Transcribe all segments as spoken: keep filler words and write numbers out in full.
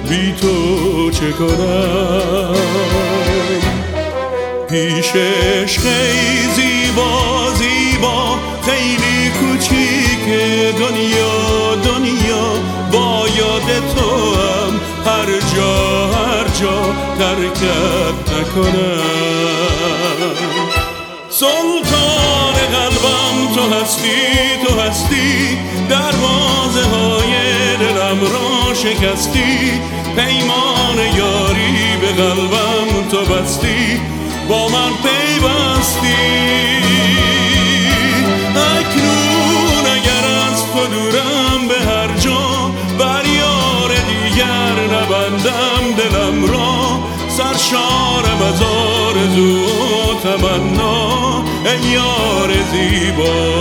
بی تو چه کنم. پیشش خیلی زیبا زیبا، خیلی کوچیک دنیا دنیا، با یاد تو هم هر جا هر جا ترکت نکنم. سلطان قلبم تو هستی تو هستی، دروازه های دلم را شکستی، پیمان یاری به قلبم تو بستی، با من پیوستی. اکنون اگر از تو دورم به هر جا، بر یار دیگر نبندم دلم را، سرشارم از آرزو و تمنا ای یار زیبا.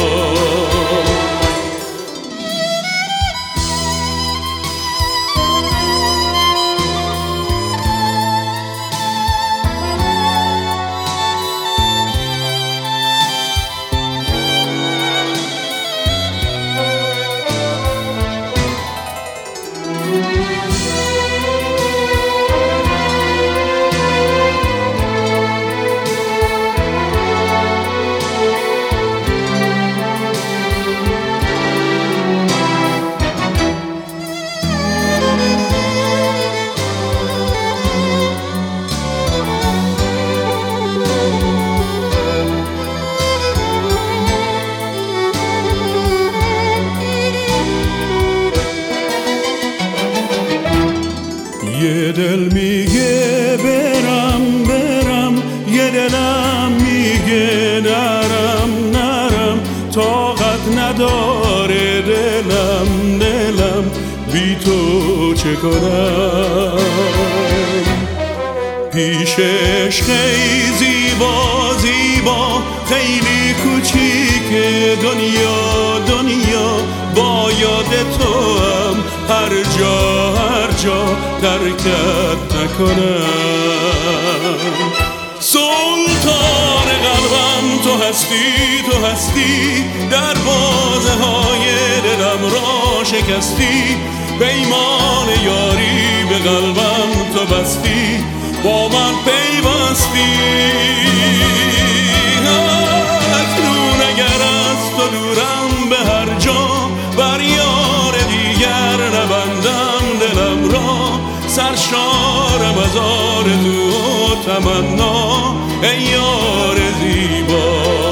یه دل میگه برم برم، یه دلم میگه نرم نرم، طاقت نداره دلم دلم، بی تو چه کنم. پیشش خیلی زیبا زیبا، خیلی کوچیک دنیا دنیا، با یاد تو هم هر جا هر جا ترکت نکنم. سلطان قلبم تو هستی تو هستی، دروازه های دلم را شکستی، پیمان یاری به قلبم تو بستی، با من پیوستی. اکنون اگر از تو دورم به هر جا، بر یار دیگر نبندم دلم را، سرشارم از آرزو و تمنا ای یار زیبا.